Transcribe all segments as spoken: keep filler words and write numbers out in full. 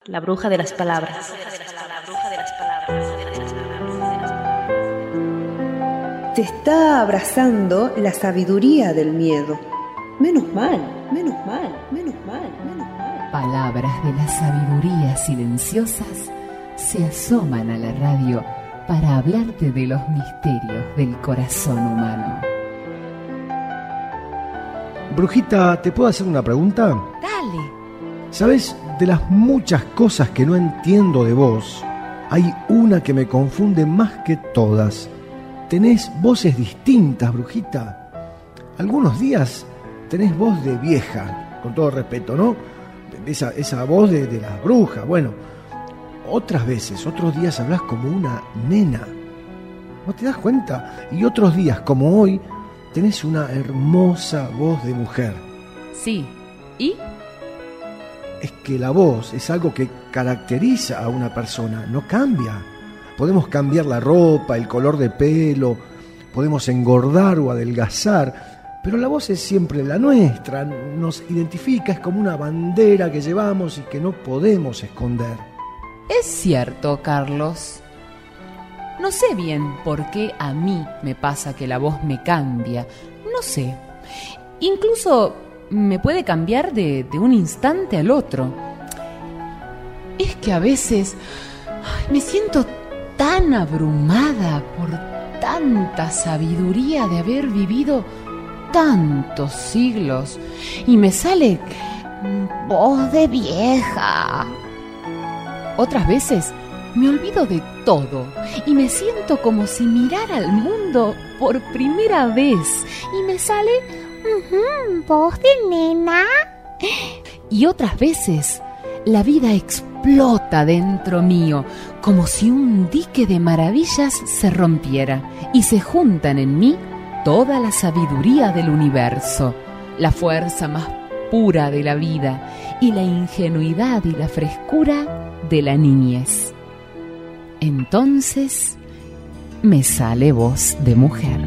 La bruja de las palabras. Te está abrazando la sabiduría del miedo. Menos mal, menos mal, menos mal, menos mal. Palabras de la sabiduría silenciosas se asoman a la radio para hablarte de los misterios del corazón humano. Brujita, ¿te puedo hacer una pregunta? Dale. ¿Sabes? De las muchas cosas que no entiendo de vos, hay una que me confunde más que todas. Tenés voces distintas, brujita. Algunos días tenés voz de vieja, con todo respeto, ¿no? Esa, esa voz de, de las brujas. Bueno, otras veces, otros días hablás como una nena. ¿No te das cuenta? Y otros días, como hoy, tenés una hermosa voz de mujer. Sí. ¿Y? Es que la voz es algo que caracteriza a una persona, no cambia. Podemos cambiar la ropa, el color de pelo, podemos engordar o adelgazar, pero la voz es siempre la nuestra, nos identifica, es como una bandera que llevamos y que no podemos esconder. Es cierto, Carlos. No sé bien por qué a mí me pasa que la voz me cambia, no sé. Incluso me puede cambiar de, de un instante al otro. Es que a veces ay, me siento tan abrumada por tanta sabiduría de haber vivido tantos siglos y me sale voz de vieja. Otras veces me olvido de todo y me siento como si mirara al mundo por primera vez y me sale Uh-huh, voz de nena. Y otras veces la vida explota dentro mío, como si un dique de maravillas se rompiera y se juntan en mí toda la sabiduría del universo, la fuerza más pura de la vida y la ingenuidad y la frescura de la niñez. Entonces me sale voz de mujer.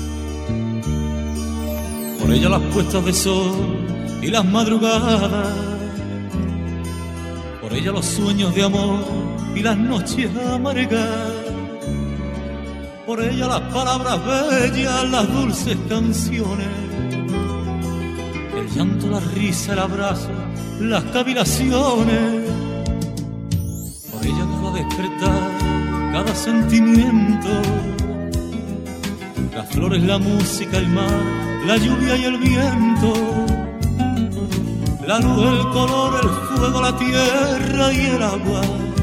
Por ella las puestas de sol y las madrugadas, por ella los sueños de amor y las noches amargas, por ella las palabras bellas, las dulces canciones, el llanto, la risa, el abrazo, las cavilaciones, por ella va a despertar cada sentimiento, las flores, la música, el mar, la lluvia y el viento, la luz, el color, el fuego, la tierra y el agua,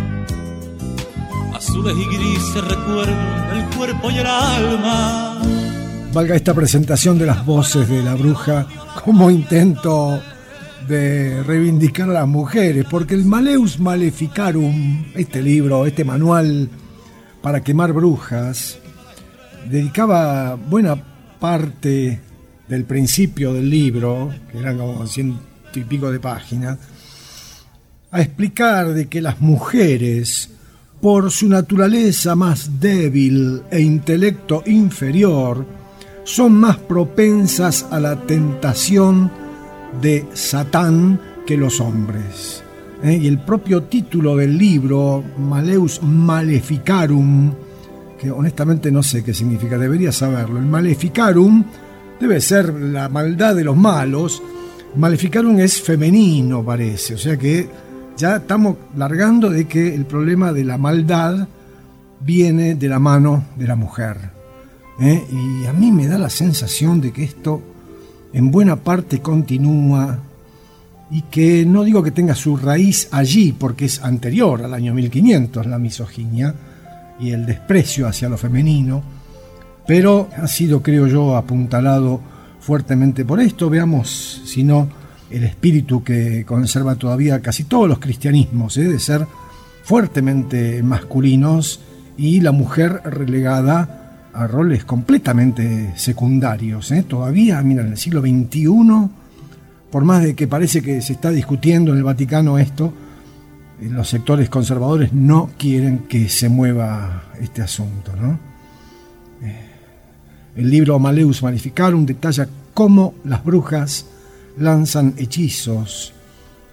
azules y grises recuerdan el cuerpo y el alma. Valga esta presentación de las voces de la bruja como intento de reivindicar a las mujeres, porque el Maleus Maleficarum, este libro, este manual para quemar brujas, dedicaba buena parte del principio del libro, que eran como ciento y pico de páginas, a explicar de que las mujeres, por su naturaleza más débil e intelecto inferior, son más propensas a la tentación de Satán que los hombres. ¿Eh? Y el propio título del libro, Maleus Maleficarum, que honestamente no sé qué significa, debería saberlo. El Maleficarum debe ser la maldad de los malos. Maleficarum es femenino, parece, o sea que ya estamos largando de que el problema de la maldad viene de la mano de la mujer. ¿Eh? Y a mí me da la sensación de que esto en buena parte continúa y que no digo que tenga su raíz allí, porque es anterior al año mil quinientos la misoginia y el desprecio hacia lo femenino, pero ha sido, creo yo, apuntalado fuertemente por esto. Veamos, si no, el espíritu que conserva todavía casi todos los cristianismos, ¿eh? de ser fuertemente masculinos y la mujer relegada a roles completamente secundarios. ¿eh? Todavía, mira, en el siglo veintiuno, por más de que parece que se está discutiendo en el Vaticano esto, los sectores conservadores no quieren que se mueva este asunto, ¿no? Eh, el libro Maleus Maleficarum detalla cómo las brujas lanzan hechizos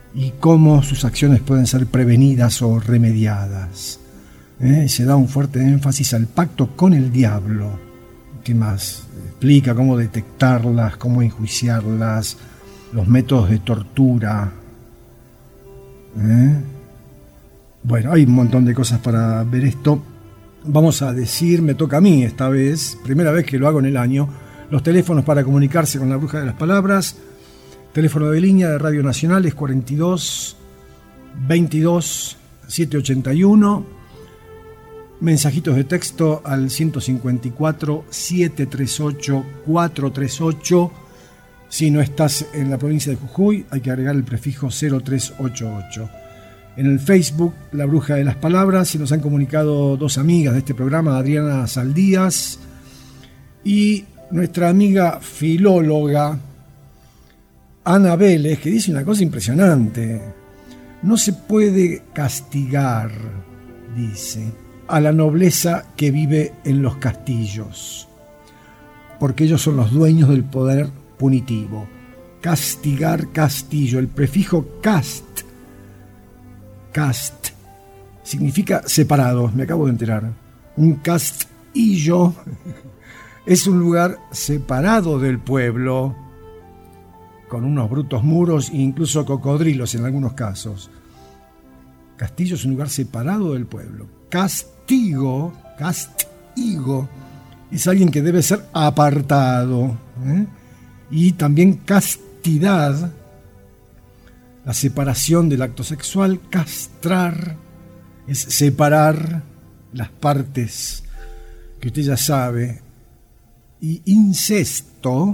y cómo sus acciones pueden ser prevenidas o remediadas. ¿Eh? Se da un fuerte énfasis al pacto con el diablo. ¿Qué más? Explica cómo detectarlas, cómo enjuiciarlas, los métodos de tortura. ¿Eh? Bueno, hay un montón de cosas para ver esto. Vamos a decir, me toca a mí esta vez, primera vez que lo hago en el año, los teléfonos para comunicarse con la Bruja de las Palabras. Teléfono de línea de Radio Nacional es cuarenta y dos veintidós setecientos ochenta y uno. Mensajitos de texto al ciento cincuenta y cuatro setecientos treinta y ocho cuatrocientos treinta y ocho. Si no estás en la provincia de Jujuy, hay que agregar el prefijo cero tres ocho ocho. En el Facebook, La Bruja de las Palabras, se nos han comunicado dos amigas de este programa, Adriana Saldías y nuestra amiga filóloga Ana Vélez, que dice una cosa impresionante. No se puede castigar, dice, a la nobleza que vive en los castillos, porque ellos son los dueños del poder punitivo. Castigar, castillo, el prefijo cast, cast, significa separado, me acabo de enterar. Un castillo es un lugar separado del pueblo, con unos brutos muros e incluso cocodrilos en algunos casos. Castillo es un lugar separado del pueblo. Castigo, castigo, es alguien que debe ser apartado. ¿eh? Y también castidad, la separación del acto sexual. Castrar es separar las partes que usted ya sabe. Y incesto,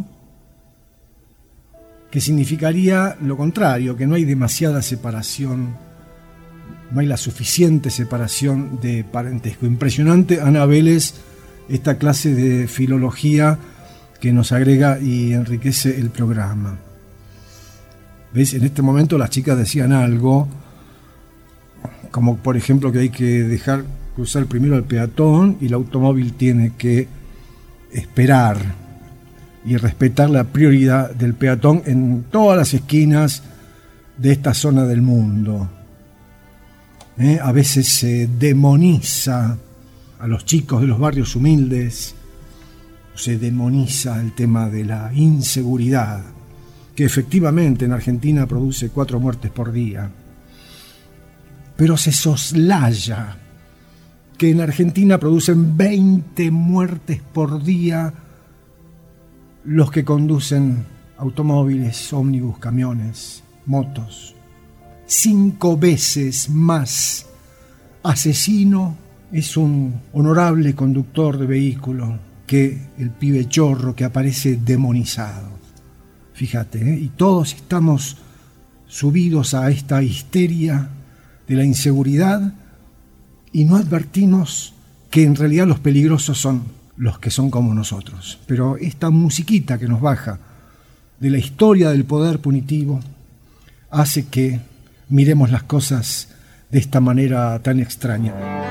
que significaría lo contrario, que no hay demasiada separación, no hay la suficiente separación de parentesco. Impresionante, Ana Vélez, esta clase de filología que nos agrega y enriquece el programa. ¿Ves? En este momento las chicas decían algo, como por ejemplo que hay que dejar cruzar primero al peatón y el automóvil tiene que esperar y respetar la prioridad del peatón en todas las esquinas de esta zona del mundo. ¿Eh? A veces se demoniza a los chicos de los barrios humildes, se demoniza el tema de la inseguridad, que efectivamente en Argentina produce cuatro muertes por día. Pero se soslaya que en Argentina producen veinte muertes por día los que conducen automóviles, ómnibus, camiones, motos. Cinco veces más asesino es un honorable conductor de vehículo que el pibe chorro que aparece demonizado. Fíjate, ¿eh? Y todos estamos subidos a esta histeria de la inseguridad y no advertimos que en realidad los peligrosos son los que son como nosotros. Pero esta musiquita que nos baja de la historia del poder punitivo hace que miremos las cosas de esta manera tan extraña.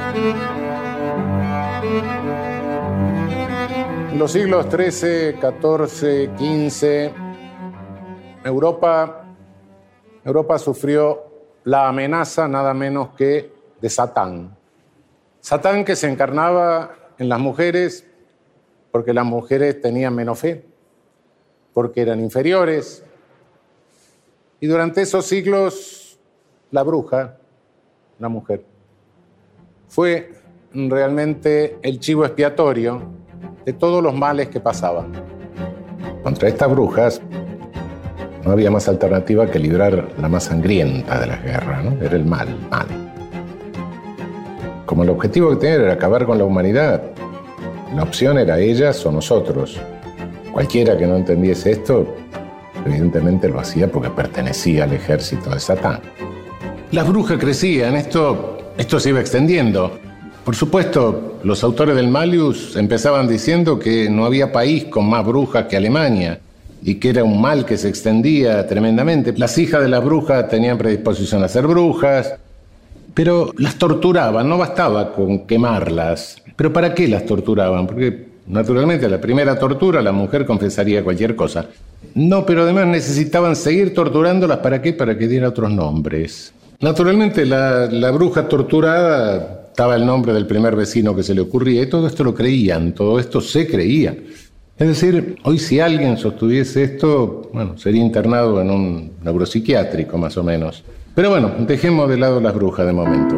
En los siglos trece, catorce, quince, Europa, Europa sufrió la amenaza nada menos que de Satán. Satán, que se encarnaba en las mujeres porque las mujeres tenían menos fe, porque eran inferiores. Y durante esos siglos, la bruja, la mujer, fue realmente el chivo expiatorio de todos los males que pasaban. Contra estas brujas no había más alternativa que librar la más sangrienta de las guerras, ¿no? Era el mal, mal. Como el objetivo que tenían era acabar con la humanidad, la opción era ellas o nosotros. Cualquiera que no entendiese esto, evidentemente lo hacía porque pertenecía al ejército de Satán. Las brujas crecían, esto, esto se iba extendiendo. Por supuesto, los autores del Malleus empezaban diciendo que no había país con más brujas que Alemania y que era un mal que se extendía tremendamente. Las hijas de las brujas tenían predisposición a ser brujas, pero las torturaban, no bastaba con quemarlas. ¿Pero para qué las torturaban? Porque Naturalmente, la primera tortura, la mujer confesaría cualquier cosa. No, pero además necesitaban seguir torturándolas. ¿Para qué? Para que diera otros nombres. Naturalmente, la, la bruja torturada estaba el nombre del primer vecino que se le ocurría, y todo esto lo creían, todo esto se creía. Es decir, hoy si alguien sostuviese esto, bueno, sería internado en un neuropsiquiátrico más o menos. Pero bueno, dejemos de lado las brujas de momento.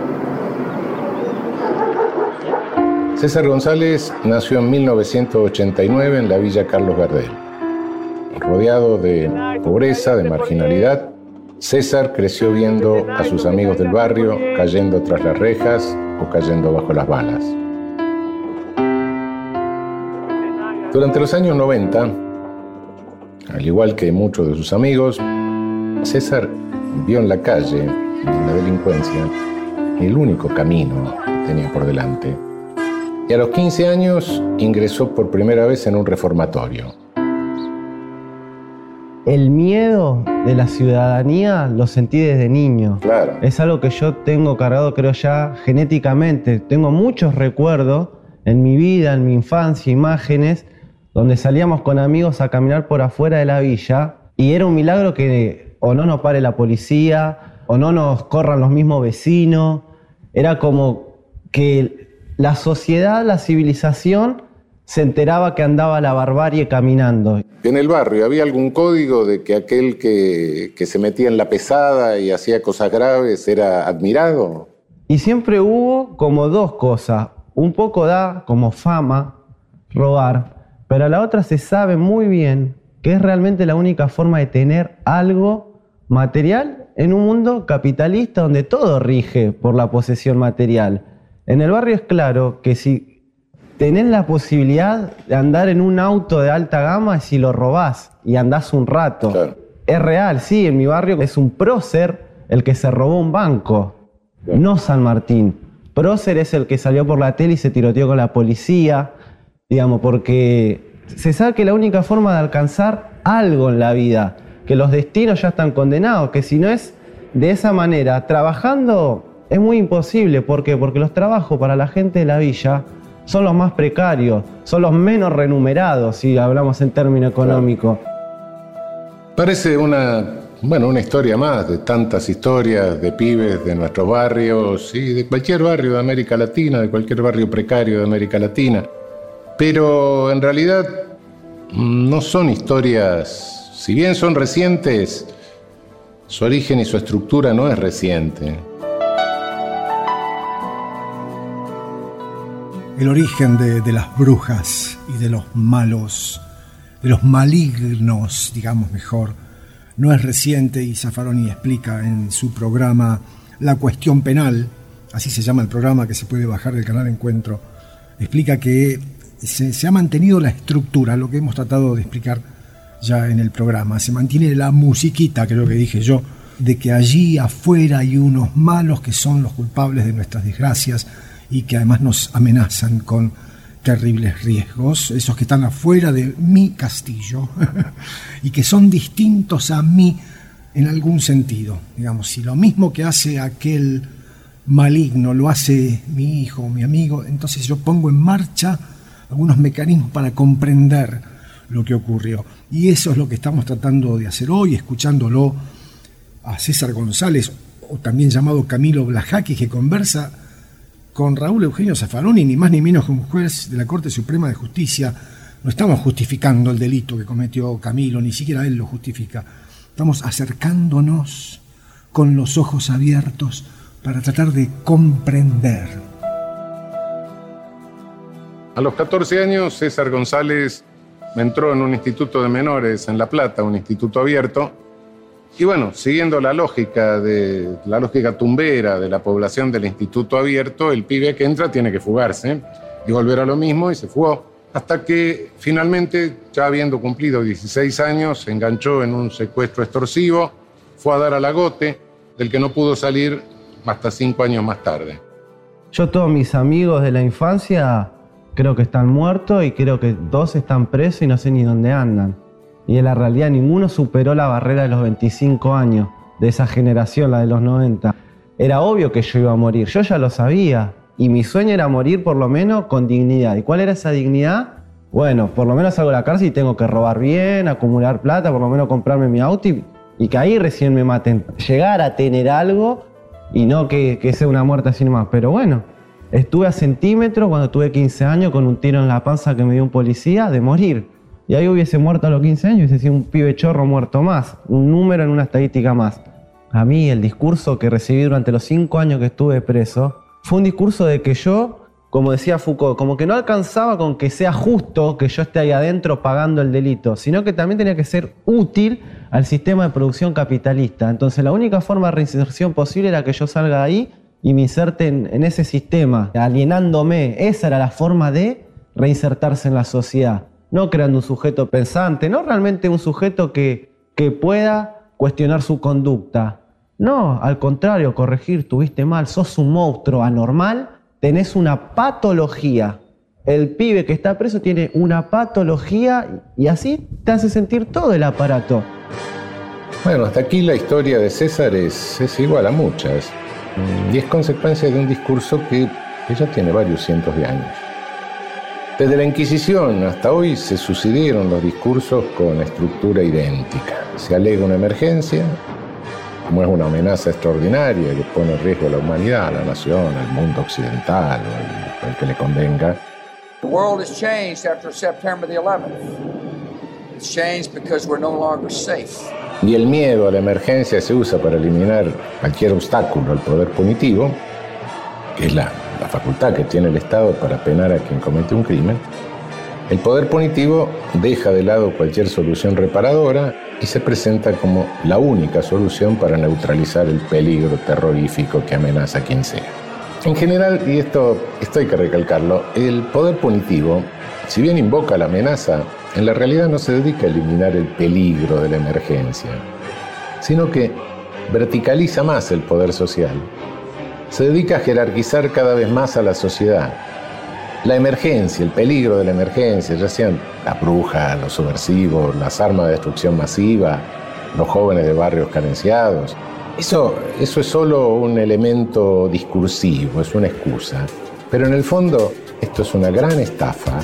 César González nació en mil novecientos ochenta y nueve en la Villa Carlos Gardel. Rodeado de pobreza, de marginalidad, César creció viendo a sus amigos del barrio cayendo tras las rejas o cayendo bajo las balas. Durante los años noventa, al igual que muchos de sus amigos, César vio en la calle, en la delincuencia, el único camino que tenía por delante. Y a los quince años ingresó por primera vez en un reformatorio. El miedo de la ciudadanía lo sentí desde niño. Claro. Es algo que yo tengo cargado, creo ya, genéticamente. Tengo muchos recuerdos en mi vida, en mi infancia, imágenes, donde salíamos con amigos a caminar por afuera de la villa y era un milagro que o no nos pare la policía, o no nos corran los mismos vecinos. Era como que la sociedad, la civilización, se enteraba que andaba la barbarie caminando. En el barrio, ¿había algún código de que aquel que, que se metía en la pesada y hacía cosas graves era admirado? Y siempre hubo como dos cosas. Un poco da como fama robar, pero a la otra se sabe muy bien que es realmente la única forma de tener algo material en un mundo capitalista donde todo rige por la posesión material. En el barrio es claro que si tenés la posibilidad de andar en un auto de alta gama, si lo robás y andás un rato. Claro. Es real, sí, en mi barrio es un prócer el que se robó un banco, claro. No San Martín. Prócer es el que salió por la tele y se tiroteó con la policía, digamos, porque se sabe que la única forma de alcanzar algo en la vida, que los destinos ya están condenados, que si no es de esa manera, trabajando es muy imposible. ¿Por qué? Porque los trabajos para la gente de la villa son los más precarios, son los menos remunerados, si hablamos en términos económicos. Parece una, bueno, una historia más de tantas historias de pibes de nuestros barrios y de cualquier barrio de América Latina, de cualquier barrio precario de América Latina. Pero en realidad no son historias, si bien son recientes, su origen y su estructura no es reciente. El origen de, de las brujas y de los malos, de los malignos, digamos mejor, no es reciente y Zaffaroni explica en su programa La Cuestión Penal, así se llama el programa que se puede bajar del canal Encuentro, explica que se, se ha mantenido la estructura, lo que hemos tratado de explicar ya en el programa, se mantiene la musiquita, creo que dije yo, de que allí afuera hay unos malos que son los culpables de nuestras desgracias, y que además nos amenazan con terribles riesgos, esos que están afuera de mi castillo y que son distintos a mí en algún sentido. Digamos, si lo mismo que hace aquel maligno lo hace mi hijo o mi amigo, entonces yo pongo en marcha algunos mecanismos para comprender lo que ocurrió. Y eso es lo que estamos tratando de hacer hoy, escuchándolo a César González, o también llamado Camilo Blajaki, que conversa con Raúl Eugenio Zaffaroni, ni más ni menos que un juez de la Corte Suprema de Justicia. No estamos justificando el delito que cometió Camilo, ni siquiera él lo justifica. Estamos acercándonos con los ojos abiertos para tratar de comprender. A los catorce años, César González entró en un instituto de menores en La Plata, un instituto abierto. Y bueno, siguiendo la lógica de la lógica tumbera de la población del instituto abierto, el pibe que entra tiene que fugarse y volver a lo mismo, y se fugó. Hasta que finalmente, ya habiendo cumplido dieciséis años, se enganchó en un secuestro extorsivo, fue a dar al agote, del que no pudo salir hasta cinco años más tarde. Yo todos mis amigos de la infancia creo que están muertos y creo que dos están presos y no sé ni dónde andan. Y en la realidad ninguno superó la barrera de los veinticinco años, de esa generación, la de los noventa. Era obvio que yo iba a morir, yo ya lo sabía. y mi sueño era morir por lo menos con dignidad. ¿Y cuál era esa dignidad? Bueno, por lo menos salgo de la cárcel y tengo que robar bien, acumular plata, por lo menos comprarme mi auto y, y que ahí recién me maten. Llegar a tener algo y no que, que sea una muerte así nomás. Pero bueno, estuve a centímetros cuando tuve quince años con un tiro en la panza que me dio un policía de morir. Y ahí hubiese muerto a los quince años, hubiese sido un pibe chorro muerto más, un número en una estadística más. A mí el discurso que recibí durante los cinco años que estuve preso fue un discurso de que yo, como decía Foucault, como que no alcanzaba con que sea justo que yo esté ahí adentro pagando el delito, sino que también tenía que ser útil al sistema de producción capitalista. Entonces la única forma de reinserción posible era que yo salga de ahí y me inserte en, en ese sistema, alienándome. Esa era la forma de reinsertarse en la sociedad. No creando un sujeto pensante, no realmente un sujeto que, que pueda cuestionar su conducta. No, al contrario, corregir, tuviste mal, sos un monstruo anormal, tenés una patología. El pibe que está preso tiene una patología y así te hace sentir todo el aparato. Bueno, hasta aquí la historia de César es, es igual a muchas. Y es consecuencia de un discurso que, que ya tiene varios cientos de años. Desde la Inquisición hasta hoy se sucedieron los discursos con estructura idéntica. Se alega una emergencia, como es una amenaza extraordinaria que pone en riesgo a la humanidad, a la nación, al mundo occidental o al que le convenga. The world has changed after September the eleventh. It's changed because we're no longer safe. Y el miedo a la emergencia se usa para eliminar cualquier obstáculo al poder punitivo, que es la, la facultad que tiene el Estado para penar a quien comete un crimen. El poder punitivo deja de lado cualquier solución reparadora y se presenta como la única solución para neutralizar el peligro terrorífico que amenaza a quien sea. En general, y esto, esto hay que recalcarlo, el poder punitivo, si bien invoca la amenaza, en la realidad no se dedica a eliminar el peligro de la emergencia, sino que verticaliza más el poder social. Se dedica a jerarquizar cada vez más a la sociedad. La emergencia, el peligro de la emergencia, ya sean las brujas, los subversivos, las armas de destrucción masiva, los jóvenes de barrios carenciados, eso, eso es solo un elemento discursivo, es una excusa. Pero en el fondo, esto es una gran estafa.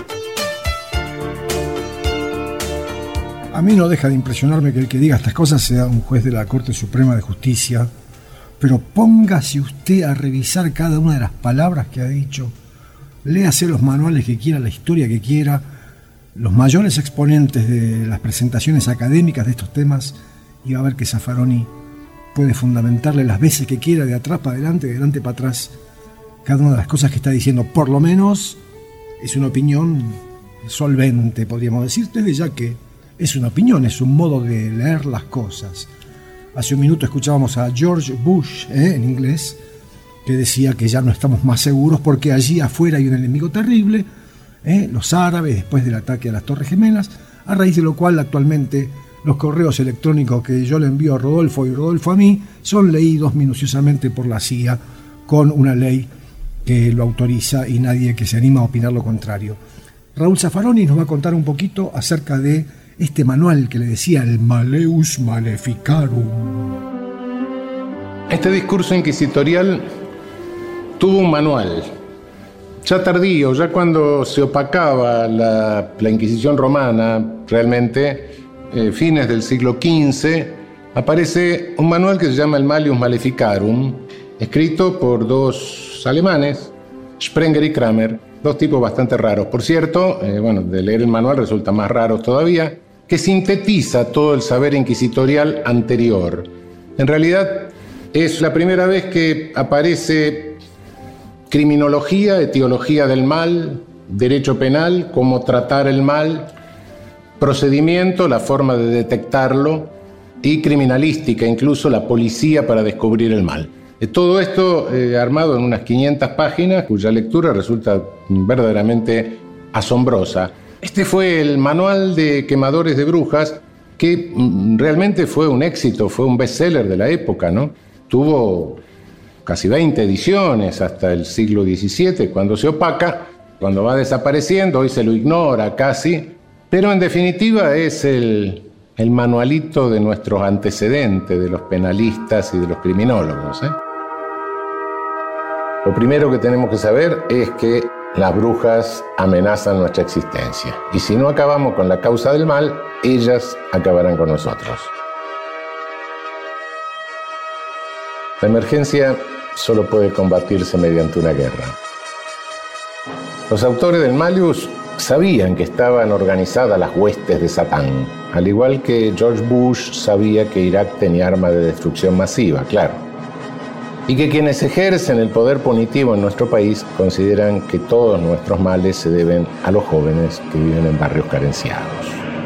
A mí no deja de impresionarme que el que diga estas cosas sea un juez de la Corte Suprema de Justicia, pero póngase usted a revisar cada una de las palabras que ha dicho. Léase los manuales que quiera, la historia que quiera, los mayores exponentes de las presentaciones académicas de estos temas, y va a ver que Zaffaroni puede fundamentarle las veces que quiera, de atrás para adelante, de adelante para atrás, cada una de las cosas que está diciendo. Por lo menos es una opinión solvente, podríamos decir, desde ya que es una opinión, es un modo de leer las cosas. Hace un minuto escuchábamos a George Bush, ¿eh? en inglés, que decía que ya no estamos más seguros porque allí afuera hay un enemigo terrible, ¿eh? los árabes, después del ataque a las Torres Gemelas, a raíz de lo cual actualmente los correos electrónicos que yo le envío a Rodolfo y Rodolfo a mí son leídos minuciosamente por la C I A con una ley que lo autoriza y nadie que se anima a opinar lo contrario. Raúl Zaffaroni nos va a contar un poquito acerca de este manual que le decía el Maleus Maleficarum. Este discurso inquisitorial tuvo un manual, ya tardío, ya cuando se opacaba la, la Inquisición romana, realmente, eh, fines del siglo quince, aparece un manual que se llama el Maleus Maleficarum, escrito por dos alemanes, Sprenger y Kramer, dos tipos bastante raros. Por cierto, eh, bueno, de leer el manual resulta más raros todavía, que sintetiza todo el saber inquisitorial anterior. En realidad, es la primera vez que aparece criminología, etiología del mal, derecho penal, cómo tratar el mal, procedimiento, la forma de detectarlo, y criminalística, incluso la policía para descubrir el mal. Todo esto eh, armado en unas quinientas páginas, cuya lectura resulta verdaderamente asombrosa. Este fue el manual de quemadores de brujas, que mm, realmente fue un éxito, fue un bestseller de la época, ¿no? Tuvo casi veinte ediciones hasta el siglo diecisiete, cuando se opaca, cuando va desapareciendo, hoy se lo ignora casi, pero en definitiva es el, el manualito de nuestros antecedentes, de los penalistas y de los criminólogos, ¿eh? Lo primero que tenemos que saber es que las brujas amenazan nuestra existencia. Y si no acabamos con la causa del mal, ellas acabarán con nosotros. La emergencia solo puede combatirse mediante una guerra. Los autores del Malleus sabían que estaban organizadas las huestes de Satán, al igual que George Bush sabía que Irak tenía armas de destrucción masiva, claro. Y que quienes ejercen el poder punitivo en nuestro país consideran que todos nuestros males se deben a los jóvenes que viven en barrios carenciados.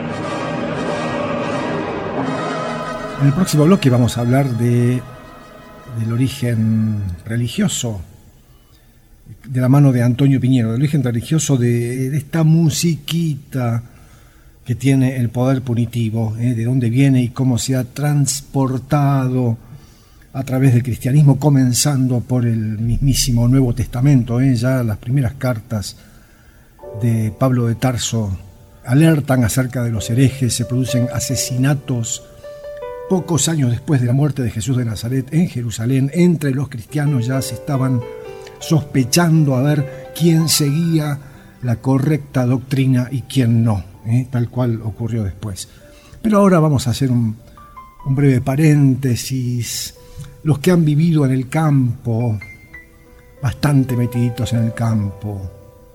En el próximo bloque vamos a hablar de, del origen religioso, de la mano de Antonio Piñero, del origen religioso de, de esta musiquita que tiene el poder punitivo, ¿eh? De dónde viene y cómo se ha transportado a través del cristianismo, comenzando por el mismísimo Nuevo Testamento. ¿eh? Ya las primeras cartas de Pablo de Tarso alertan acerca de los herejes, se producen asesinatos pocos años después de la muerte de Jesús de Nazaret en Jerusalén. Entre los cristianos ya se estaban sospechando a ver quién seguía la correcta doctrina y quién no, ¿eh? tal cual ocurrió después. Pero ahora vamos a hacer un, un breve paréntesis. Los que han vivido en el campo, bastante metiditos en el campo,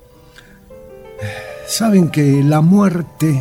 saben que la muerte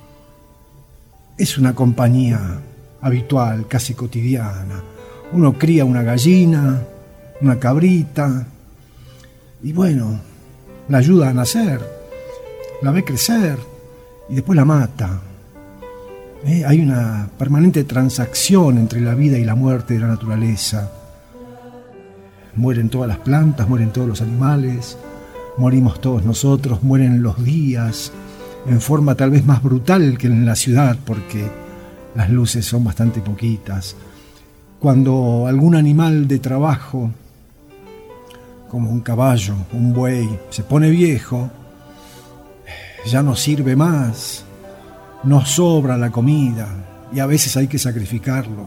es una compañía habitual, casi cotidiana. Uno cría una gallina, una cabrita, y bueno, la ayuda a nacer, la ve crecer y después la mata. ¿Eh? Hay una permanente transacción entre la vida y la muerte de la naturaleza. Mueren todas las plantas, mueren todos los animales, morimos todos nosotros, mueren los días, en forma tal vez más brutal que en la ciudad, porque las luces son bastante poquitas. Cuando algún animal de trabajo, como un caballo, un buey, se pone viejo, ya no sirve más, no sobra la comida y a veces hay que sacrificarlo.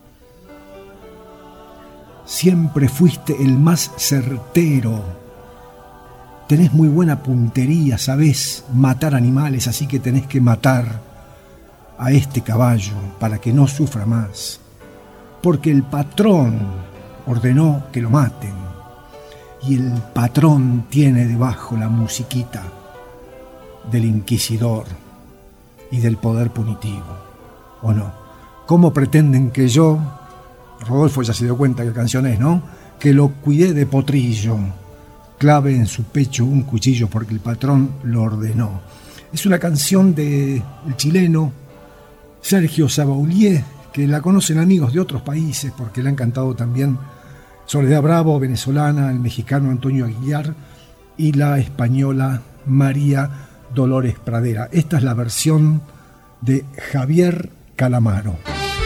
Siempre fuiste el más certero, tenés muy buena puntería, sabés matar animales, así que tenés que matar a este caballo para que no sufra más, porque el patrón ordenó que lo maten y el patrón tiene debajo la musiquita del inquisidor y del poder punitivo, ¿o no? ¿Cómo pretenden que yo, Rodolfo ya se dio cuenta qué canción es, ¿no?, que lo cuidé de potrillo, clave en su pecho un cuchillo porque el patrón lo ordenó? Es una canción del chileno Sergio Sabaulier, que la conocen amigos de otros países porque le han cantado también Soledad Bravo, venezolana, el mexicano Antonio Aguilar y la española María Dolores Pradera. Esta es la versión de Javier Calamaro.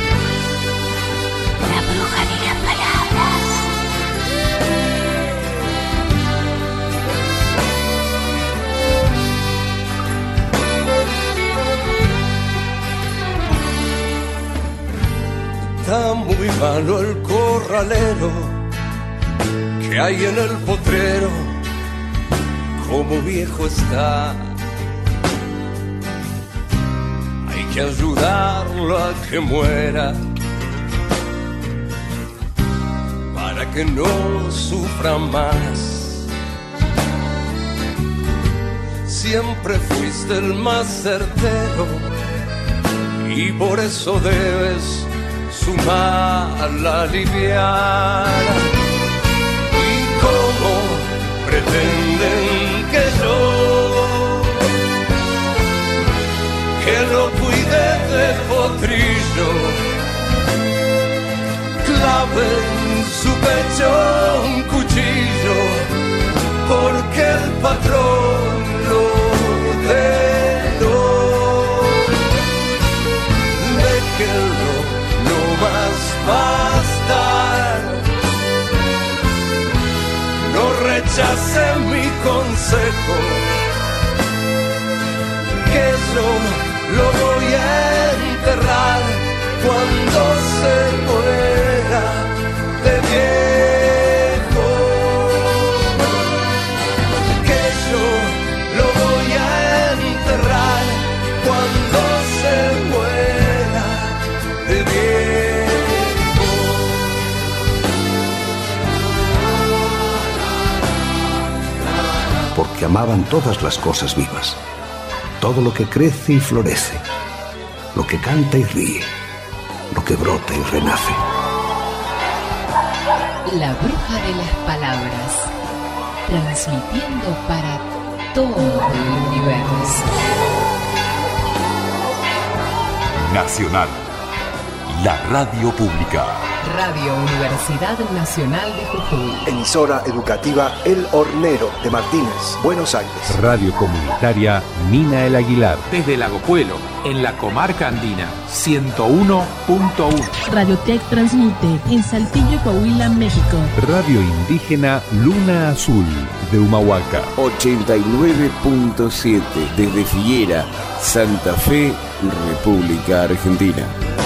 La bruja de las palabras. Está muy malo el corralero que hay en el potrero, como viejo está. Hay que ayudarlo a que muera para que no sufra más. Siempre fuiste el más certero y por eso debes su mal aliviar. ¿Y cómo pretenden que yo, que lo cuide de potrillo, clave en su pecho un cuchillo, porque el patrón lo ordenó? Déjenlo no más bastar, no rechace mi consejo, que yo lo voy a enterrar cuando se muera de viejo. porque amaban todas las cosas vivas, todo lo que crece y florece, lo que canta y ríe, lo que brota y renace. La bruja de las palabras, transmitiendo para todo el universo. Nacional, la radio pública. Radio Universidad Nacional de Jujuy. Emisora educativa El Hornero de Martínez, Buenos Aires. Radio comunitaria Mina El Aguilar. Desde Lago Puelo, en la comarca andina, ciento uno punto uno. Radiotech transmite en Saltillo, Coahuila, México. Radio indígena Luna Azul de Humahuaca. ochenta y nueve punto siete desde Figuera, Santa Fe, República Argentina.